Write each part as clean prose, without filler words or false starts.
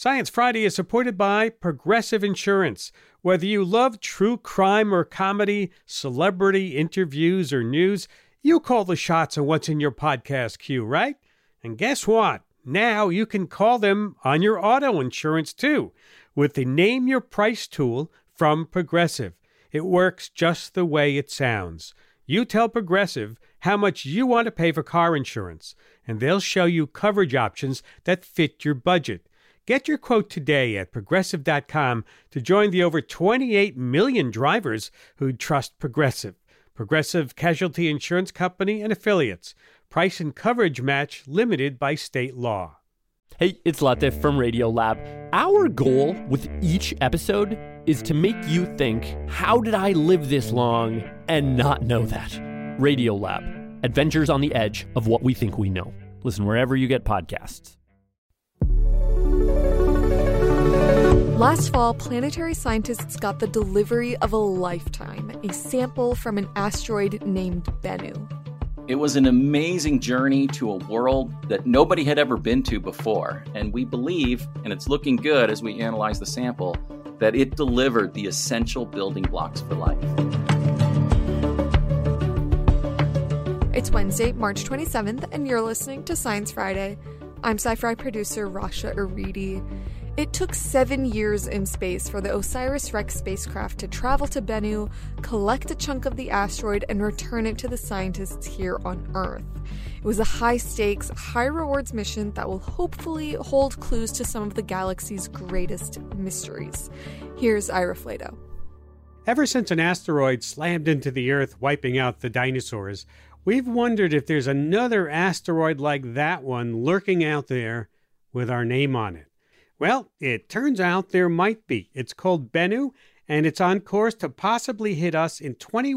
Science Friday is supported by Progressive Insurance. Whether you love true crime or comedy, celebrity interviews or news, you call the shots on what's in your podcast queue, right? And guess what? Now you can call them on your auto insurance too with the Name Your Price tool from Progressive. It works just the way it sounds. You tell Progressive how much you want to pay for car insurance, and they'll show you coverage options that fit your budget. Get your quote today at Progressive.com to join the over 28 million drivers who trust Progressive. Progressive Casualty Insurance Company and Affiliates. Price and coverage match limited by state law. Hey, it's Latif from Radiolab. Our goal with each episode is to make you think, how did I live this long and not know that? Radiolab, adventures on the edge of what we think we know. Listen wherever you get podcasts. Last fall, planetary scientists got the delivery of a lifetime, a sample from an asteroid named Bennu. It was an amazing journey to a world that nobody had ever been to before. And we believe, and it's looking good as we analyze the sample, that it delivered the essential building blocks for life. It's Wednesday, March 27th, and you're listening to Science Friday. I'm sci-fi producer Rasha Aridi. It took 7 years in space for the OSIRIS-REx spacecraft to travel to Bennu, collect a chunk of the asteroid, and return it to the scientists here on Earth. It was a high-stakes, high-rewards mission that will hopefully hold clues to some of the galaxy's greatest mysteries. Here's Ira Flatow. Ever since an asteroid slammed into the Earth, wiping out the dinosaurs, we've wondered if there's another asteroid like that one lurking out there with our name on it. Well, it turns out there might be. It's called Bennu, and it's on course to possibly hit us in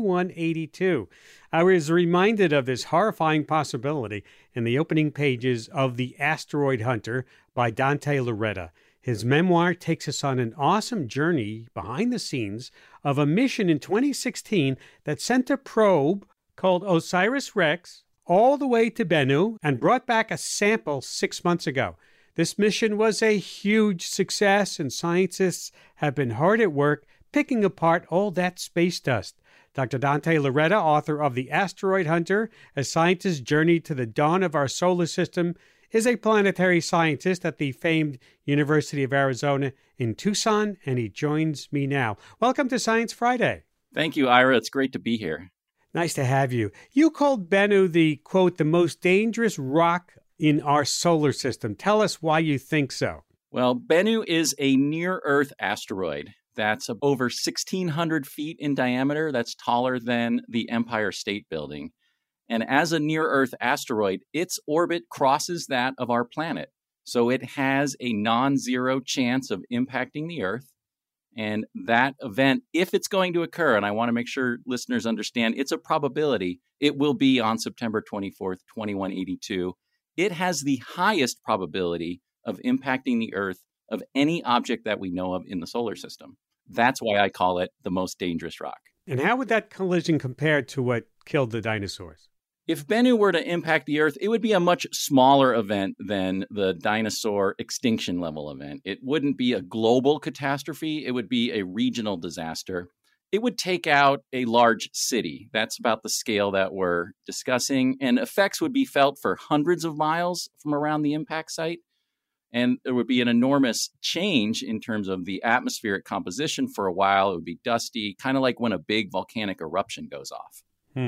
2182. I was reminded of this horrifying possibility in the opening pages of The Asteroid Hunter by Dante Lauretta. His memoir takes us on an awesome journey behind the scenes of a mission in 2016 that sent a probe called OSIRIS-REx all the way to Bennu and brought back a sample 6 months ago. This mission was a huge success, and scientists have been hard at work picking apart all that space dust. Dr. Dante Lauretta, author of The Asteroid Hunter, A Scientist's Journey to the Dawn of Our Solar System, is a planetary scientist at the famed University of Arizona in Tucson, and he joins me now. Welcome to Science Friday. Thank you, Ira. It's great to be here. Nice to have you. You called Bennu the, quote, the most dangerous rock in our solar system. Tell us why you think so. Well, Bennu is a near-Earth asteroid that's over 1,600 feet in diameter. That's taller than the Empire State Building. And as a near-Earth asteroid, its orbit crosses that of our planet. So it has a non-zero chance of impacting the Earth. And that event, if it's going to occur, and I want to make sure listeners understand, it's a probability, it will be on September 24th, 2182. It has the highest probability of impacting the Earth of any object that we know of in the solar system. That's why I call it the most dangerous rock. And how would that collision compare to what killed the dinosaurs? If Bennu were to impact the Earth, it would be a much smaller event than the dinosaur extinction level event. It wouldn't be a global catastrophe. It would be a regional disaster. It would take out a large city. That's about the scale that we're discussing. And effects would be felt for hundreds of miles from around the impact site. And there would be an enormous change in terms of the atmospheric composition for a while. It would be dusty, kind of like when a big volcanic eruption goes off.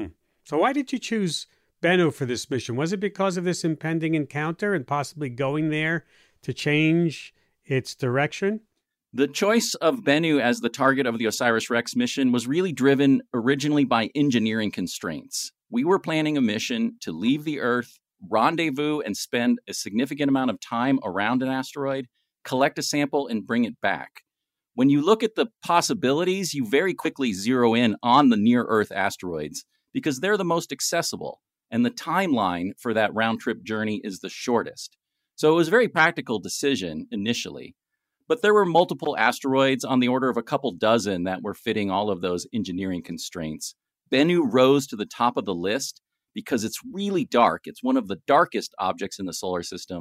So why did you choose Bennu for this mission? Was it because of this impending encounter and possibly going there to change its direction? The choice of Bennu as the target of the OSIRIS-REx mission was really driven originally by engineering constraints. We were planning a mission to leave the Earth, rendezvous, and spend a significant amount of time around an asteroid, collect a sample, and bring it back. When you look at the possibilities, you very quickly zero in on the near-Earth asteroids because they're the most accessible, and the timeline for that round-trip journey is the shortest. So it was a very practical decision initially. But there were multiple asteroids on the order of a couple dozen that were fitting all of those engineering constraints. Bennu rose to the top of the list because it's really dark. It's one of the darkest objects in the solar system,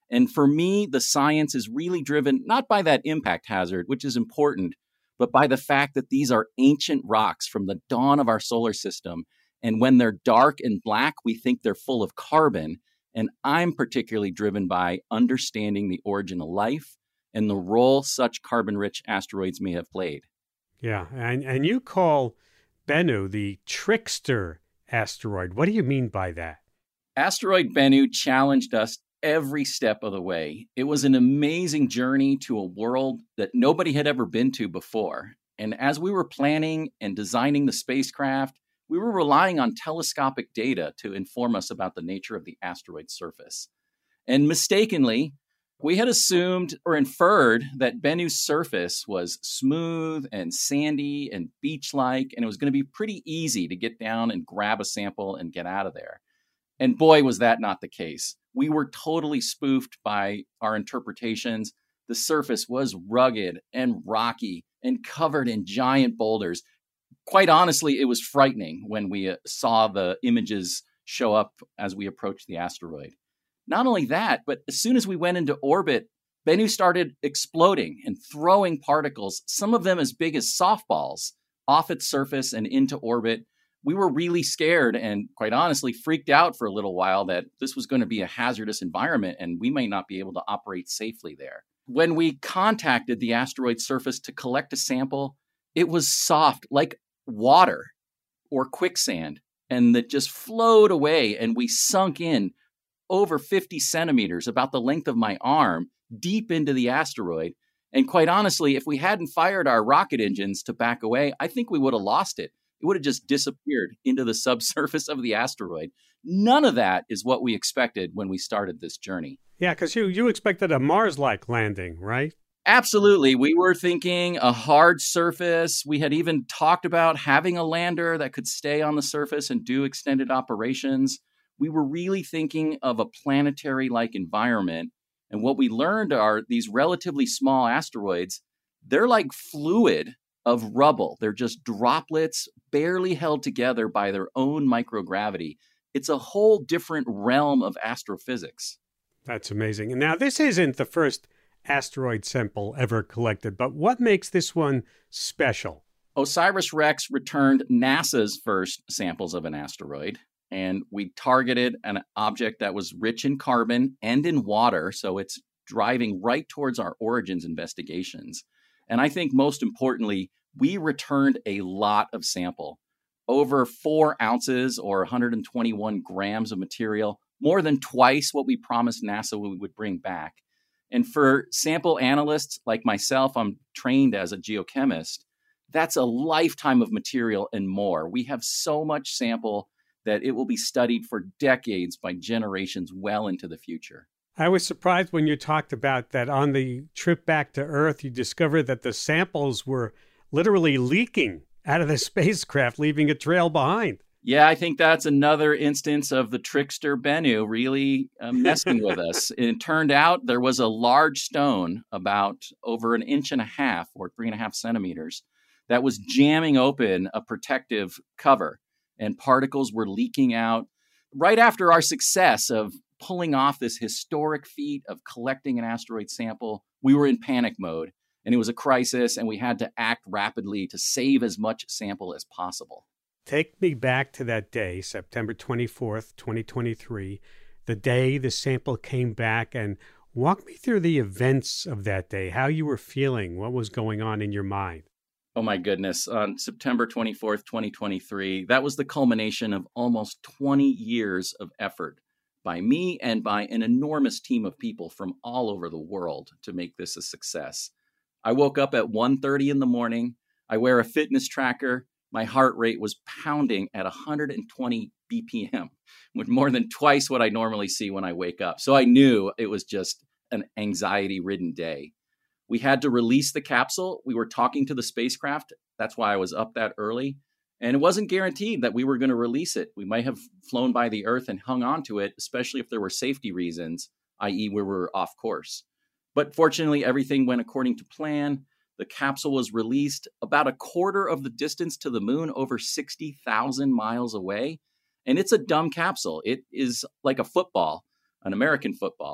And for me, the science is really driven not by that impact hazard, which is important, but by the fact that these are ancient rocks from the dawn of our solar system. And when they're dark and black, we think they're full of carbon. And I'm particularly driven by understanding the origin of life and the role such carbon-rich asteroids may have played. Yeah, and you call Bennu the trickster asteroid. What do you mean by that? Asteroid Bennu challenged us every step of the way. It was an amazing journey to a world that nobody had ever been to before. And as we were planning and designing the spacecraft, we were relying on telescopic data to inform us about the nature of the asteroid's surface. And mistakenly, we had assumed or inferred that Bennu's surface was smooth and sandy and beach-like, and it was going to be pretty easy to get down and grab a sample and get out of there. And boy, was that not the case. We were totally spoofed by our interpretations. The surface was rugged and rocky and covered in giant boulders. Quite honestly, it was frightening when we saw the images show up as we approached the asteroid. Not only that, but as soon as we went into orbit, Bennu started exploding and throwing particles, some of them as big as softballs, off its surface and into orbit. We were really scared and, quite honestly, freaked out for a little while that this was going to be a hazardous environment and we might not be able to operate safely there. When we contacted the asteroid surface to collect a sample, it was soft, like water or quicksand, and that just flowed away, and we sunk in over 50 centimeters, about the length of my arm, deep into the asteroid. And quite honestly, if we hadn't fired our rocket engines to back away, I think we would have lost it. It would have just disappeared into the subsurface of the asteroid. None of that is what we expected when we started this journey. Yeah, because you expected a Mars-like landing, right? Absolutely. We were thinking a hard surface. We had even talked about having a lander that could stay on the surface and do extended operations. We were really thinking of a planetary-like environment. And what we learned are these relatively small asteroids, they're like fluid of rubble. They're just droplets barely held together by their own microgravity. It's a whole different realm of astrophysics. That's amazing. And now this isn't the first asteroid sample ever collected, but what makes this one special? OSIRIS-REx returned NASA's first samples of an asteroid, and we targeted an object that was rich in carbon and in water, so it's driving right towards our origins investigations. And I think most importantly, we returned a lot of sample, over 4 ounces or 121 grams of material, more than twice what we promised NASA we would bring back. And for sample analysts like myself, I'm trained as a geochemist, that's a lifetime of material and more. We have so much sample that it will be studied for decades by generations well into the future. I was surprised when you talked about that on the trip back to Earth, you discovered that the samples were literally leaking out of the spacecraft, leaving a trail behind. Yeah, I think that's another instance of the trickster Bennu really messing with us. It turned out there was a large stone about over 1.5 inches or 3.5 centimeters that was jamming open a protective cover, and particles were leaking out. Right after our success of pulling off this historic feat of collecting an asteroid sample, we were in panic mode, and it was a crisis, and we had to act rapidly to save as much sample as possible. Take me back to that day, September 24th, 2023, the day the sample came back, and walk me through the events of that day, how you were feeling, what was going on in your mind. Oh my goodness. On September 24th, 2023, that was the culmination of almost 20 years of effort by me and by an enormous team of people from all over the world to make this a success. I woke up at 1:30 in the morning. I wear a fitness tracker. My heart rate was pounding at 120 BPM, with more than twice what I normally see when I wake up. So I knew it was just an anxiety-ridden day. We had to release the capsule. We were talking to the spacecraft. That's why I was up that early. And it wasn't guaranteed that we were going to release it. We might have flown by the Earth and hung on to it, especially if there were safety reasons, i.e. we were off course. But fortunately, everything went according to plan. The capsule was released about a quarter of the distance to the moon, over 60,000 miles away. And it's a dumb capsule. It is like a football, an American football.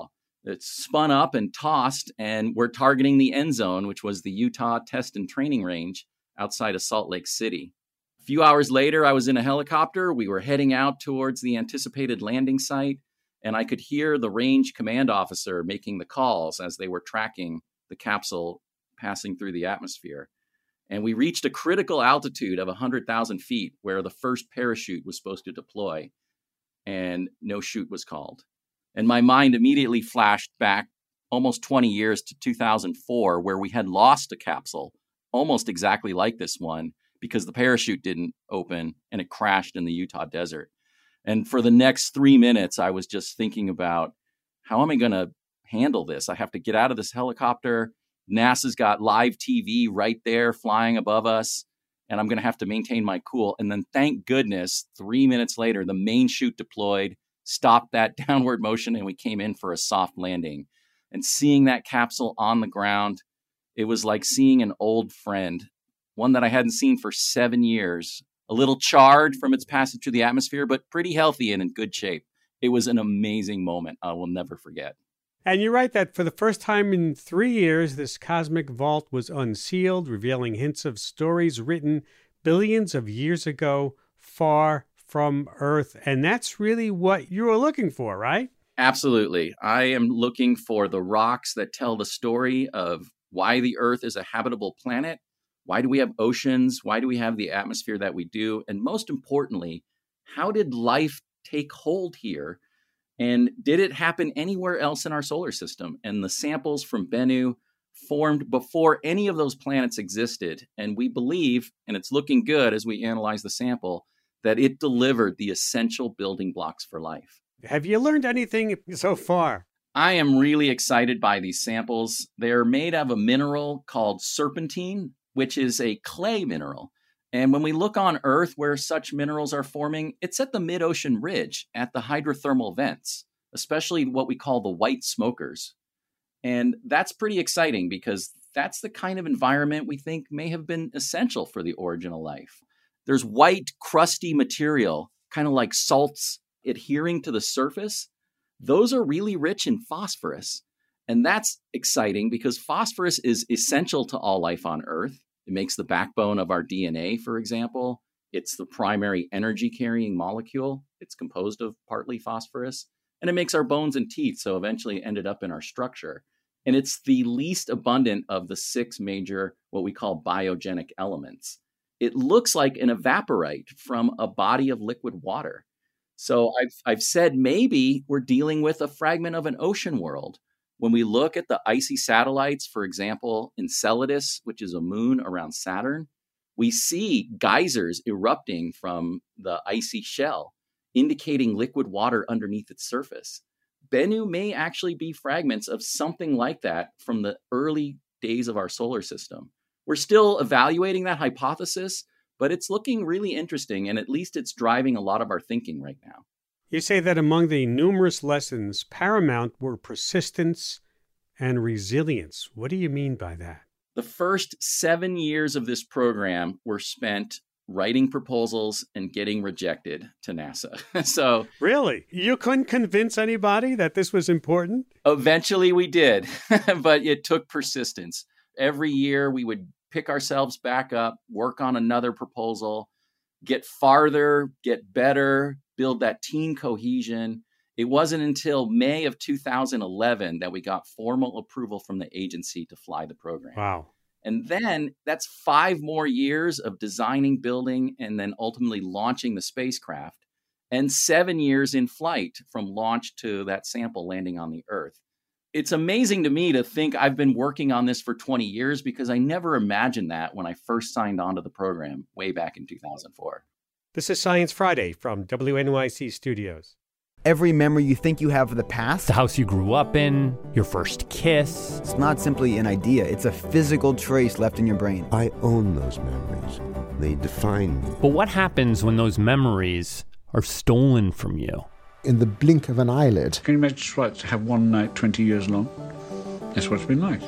It spun up and tossed, and we're targeting the end zone, which was the Utah Test and Training Range outside of Salt Lake City. A few hours later, I was in a helicopter. We were heading out towards the anticipated landing site, and I could hear the range command officer making the calls as they were tracking the capsule passing through the atmosphere. And we reached a critical altitude of 100,000 feet where the first parachute was supposed to deploy, and no chute was called. And my mind immediately flashed back almost 20 years to 2004, where we had lost a capsule almost exactly like this one because the parachute didn't open and it crashed in the Utah desert. And for the next 3 minutes, I was just thinking about, how am I going to handle this? I have to get out of this helicopter. NASA's got live TV right there flying above us, and I'm going to have to maintain my cool. And then thank goodness, 3 minutes later, the main chute deployed, stopped that downward motion, and we came in for a soft landing. And seeing that capsule on the ground, it was like seeing an old friend, one that I hadn't seen for 7 years, a little charred from its passage through the atmosphere, but pretty healthy and in good shape. It was an amazing moment I will never forget. And you write that for the first time in 3 years, this cosmic vault was unsealed, revealing hints of stories written billions of years ago, far from Earth. And that's really what you were looking for, right? Absolutely. I am looking for the rocks that tell the story of why the Earth is a habitable planet. Why do we have oceans? Why do we have the atmosphere that we do? And most importantly, how did life take hold here? And did it happen anywhere else in our solar system? And the samples from Bennu formed before any of those planets existed. And we believe, and it's looking good as we analyze the sample, that it delivered the essential building blocks for life. Have you learned anything so far? I am really excited by these samples. They're made of a mineral called serpentine, which is a clay mineral. And when we look on Earth where such minerals are forming, it's at the mid-ocean ridge, at the hydrothermal vents, especially what we call the white smokers. And that's pretty exciting because that's the kind of environment we think may have been essential for the origin of life. There's white, crusty material, kind of like salts adhering to the surface. Those are really rich in phosphorus. And that's exciting because phosphorus is essential to all life on Earth. It makes the backbone of our DNA, for example. It's the primary energy-carrying molecule. It's composed of partly phosphorus. And it makes our bones and teeth, so eventually it ended up in our structure. And it's the least abundant of the 6 major, what we call biogenic elements. It looks like an evaporite from a body of liquid water. So I've said maybe we're dealing with a fragment of an ocean world. When we look at the icy satellites, for example, Enceladus, which is a moon around Saturn, we see geysers erupting from the icy shell, indicating liquid water underneath its surface. Bennu may actually be fragments of something like that from the early days of our solar system. We're still evaluating that hypothesis, but it's looking really interesting, and at least it's driving a lot of our thinking right now. You say that among the numerous lessons, paramount were persistence and resilience. What do you mean by that? The first 7 years of this program were spent writing proposals and getting rejected to NASA. So really? You couldn't convince anybody that this was important? Eventually we did, but it took persistence. Every year we would pick ourselves back up, work on another proposal, get farther, get better, build that team cohesion. It wasn't until May of 2011 that we got formal approval from the agency to fly the program. Wow. And then that's 5 more years of designing, building, and then ultimately launching the spacecraft, and 7 years in flight from launch to that sample landing on the Earth. It's amazing to me to think I've been working on this for 20 years because I never imagined that when I first signed on to the program way back in 2004. This is Science Friday from WNYC Studios. Every memory you think you have of the past, The house you grew up in, your first kiss. it's not simply an idea. It's a physical trace left in your brain. I own those memories. They define me. But what happens when those memories are stolen from you? In the blink of an eyelid. Can you imagine what to have one night 20 years long? That's what it's been like.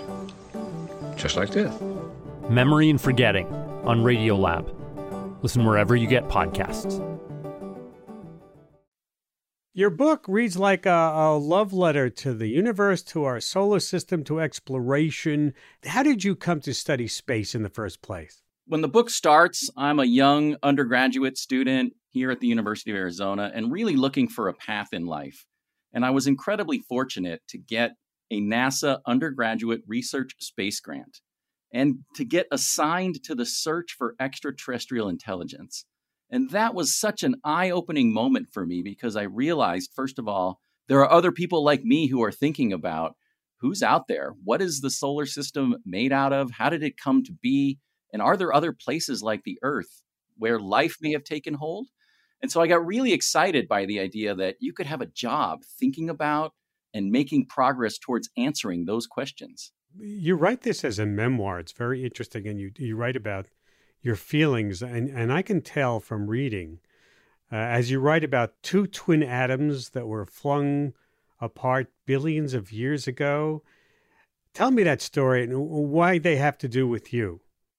Just like death. Memory and Forgetting on Radiolab. Listen wherever you get podcasts. Your book reads like a love letter to the universe, to our solar system, to exploration. How did you come to study space in the first place? When the book starts, I'm a young undergraduate student here at the University of Arizona and really looking for a path in life. And I was incredibly fortunate to get a NASA undergraduate research space grant and to get assigned to the search for extraterrestrial intelligence. And that was such an eye-opening moment for me because I realized, first of all, there are other people like me who are thinking about who's out there. What is the solar system made out of? How did it come to be? And are there other places like the Earth where life may have taken hold? And so I got really excited by the idea that you could have a job thinking about and making progress towards answering those questions. You write this as a memoir. It's very interesting. And you write about your feelings. And I can tell from reading, as you write about two twin atoms that were flung apart billions of years ago. Tell me that story and why they have to do with you.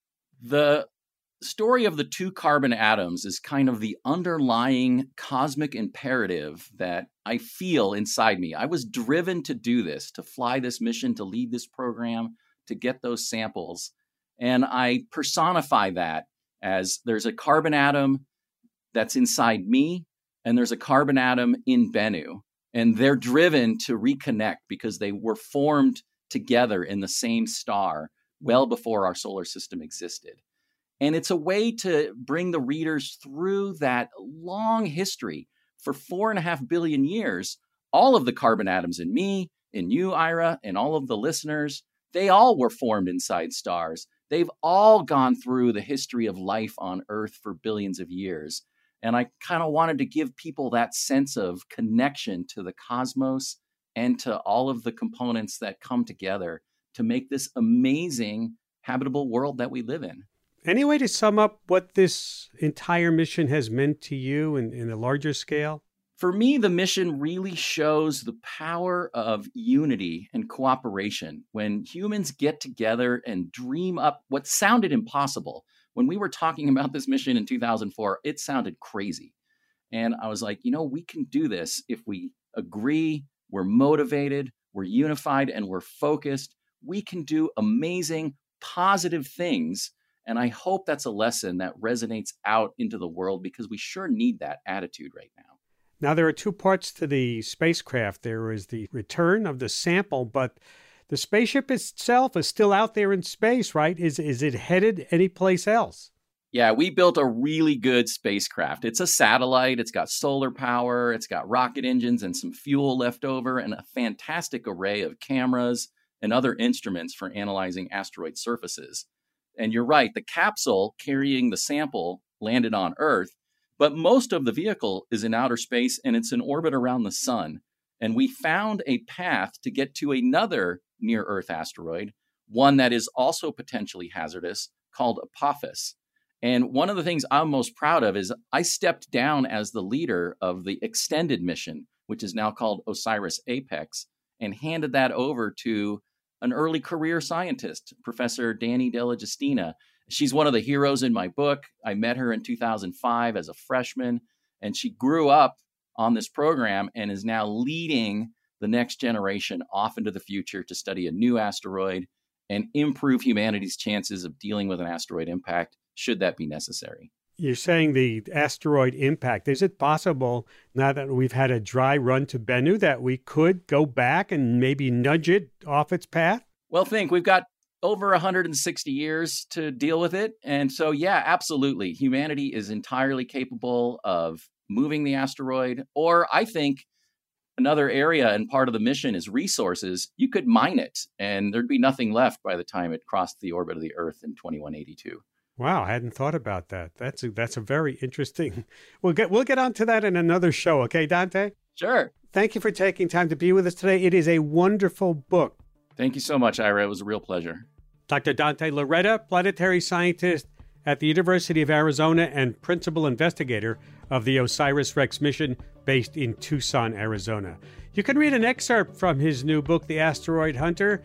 The story of the two carbon atoms is kind of the underlying cosmic imperative that I feel inside me. I was driven to do this, to fly this mission, to lead this program, to get those samples. And I personify that as there's a carbon atom that's inside me, and there's a carbon atom in Bennu. And they're driven to reconnect because they were formed together in the same star well before our solar system existed. And it's a way to bring the readers through that long history. For 4.5 billion years, all of the carbon atoms in me, in you, Ira, and all of the listeners, they all were formed inside stars. They've all gone through the history of life on Earth for billions of years. And I kind of wanted to give people that sense of connection to the cosmos and to all of the components that come together to make this amazing habitable world that we live in. Any way to sum up what this entire mission has meant to you in a larger scale? For me, the mission really shows the power of unity and cooperation when humans get together and dream up what sounded impossible. When we were talking about this mission in 2004, it sounded crazy. And I was like, we can do this if we agree, we're motivated, we're unified, and we're focused. We can do amazing, positive things. And I hope that's a lesson that resonates out into the world because we sure need that attitude right now. Now, there are two parts to the spacecraft. There is the return of the sample, but the spaceship itself is still out there in space, right? Is it headed anyplace else? Yeah, we built a really good spacecraft. It's a satellite. It's got solar power. It's got rocket engines and some fuel left over and a fantastic array of cameras and other instruments for analyzing asteroid surfaces. And you're right, the capsule carrying the sample landed on Earth, but most of the vehicle is in outer space and it's in orbit around the sun. And we found a path to get to another near-Earth asteroid, one that is also potentially hazardous, called Apophis. And one of the things I'm most proud of is I stepped down as the leader of the extended mission, which is now called OSIRIS-APEX, and handed that over to an early career scientist, Professor Dani Della Justina. She's one of the heroes in my book. I met her in 2005 as a freshman, and she grew up on this program and is now leading the next generation off into the future to study a new asteroid and improve humanity's chances of dealing with an asteroid impact, should that be necessary. You're saying the asteroid impact. Is it possible, now that we've had a dry run to Bennu, that we could go back and maybe nudge it off its path? Well, we've got over 160 years to deal with it. And so, yeah, absolutely. Humanity is entirely capable of moving the asteroid. Or I think another area and part of the mission is resources. You could mine it and there'd be nothing left by the time it crossed the orbit of the Earth in 2182. Wow, I hadn't thought about that. That's a very interesting. We'll get onto that in another show, okay, Dante? Sure. Thank you for taking time to be with us today. It is a wonderful book. Thank you so much, Ira. It was a real pleasure. Dr. Dante Lauretta, planetary scientist at the University of Arizona and principal investigator of the OSIRIS-REx mission based in Tucson, Arizona. You can read an excerpt from his new book, The Asteroid Hunter,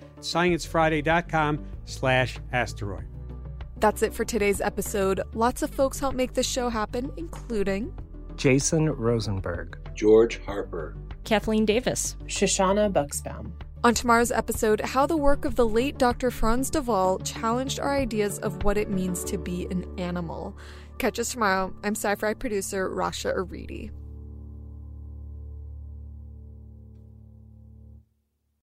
sciencefriday.com/asteroid. That's it for today's episode. Lots of folks help make this show happen, including Jason Rosenberg, George Harper, Kathleen Davis, Shoshana Buxbaum. On tomorrow's episode, how the work of the late Dr. Franz de Waal challenged our ideas of what it means to be an animal. Catch us tomorrow. I'm sci-fi producer Rasha Aridi.